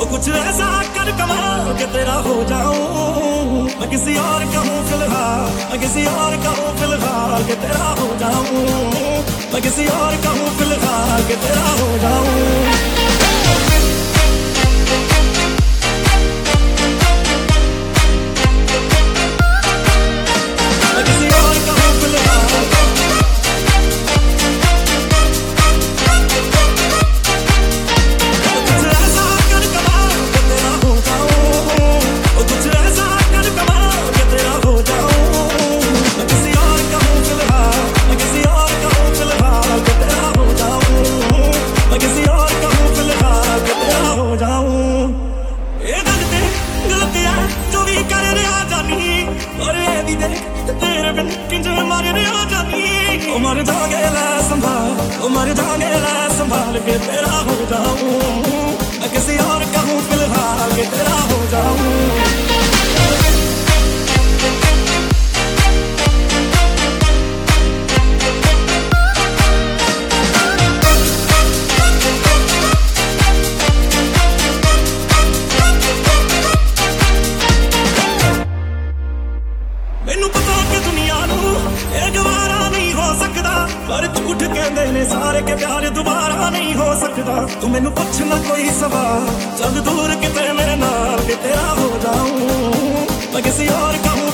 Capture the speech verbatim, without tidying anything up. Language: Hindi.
ओ कुछ ऐसा कर कमाल के तेरा हो जाऊं। मैं किसी और का हूँ फिलहाल, मैं किसी और का हूँ फिलहाल के तेरा हो जाऊं। मैं किसी और का हूँ फिलहाल के तेरा हो जाऊं। मर जागे ला संभाल, मर जागे ला संभाल के तेरा हो जाऊं। मैं किसी और का हूँ फिलहाल के तेरा हो जाऊं। पर झूठ कहते ने सारे के प्यार दोबारा नहीं हो सकता। तू मैनू पूछ ना कोई सवाल, चल दूर किते मेरे नाल के तेरा हो जाऊं। मैं किसी और का हूँ